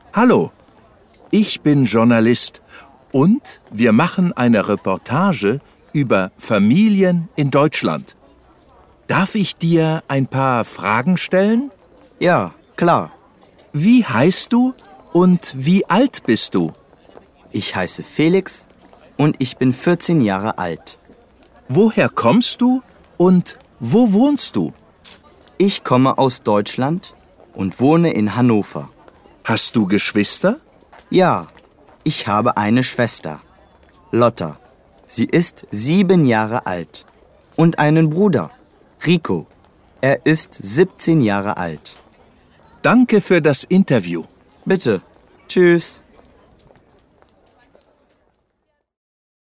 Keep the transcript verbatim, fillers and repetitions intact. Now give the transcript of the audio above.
Hallo, ich bin Journalist und wir machen eine Reportage über Familien in Deutschland. Darf ich dir ein paar Fragen stellen? Ja, klar. Wie heißt du und wie alt bist du? Ich heiße Felix und ich bin vierzehn Jahre alt. Woher kommst du und wo wohnst du? Ich komme aus Deutschland und wohne in Hannover. Hast du Geschwister? Ja, ich habe eine Schwester, Lotta. Sie ist sieben Jahre alt. Und einen Bruder, Rico. Er ist siebzehn Jahre alt. Danke für das Interview. Bitte. Tschüss.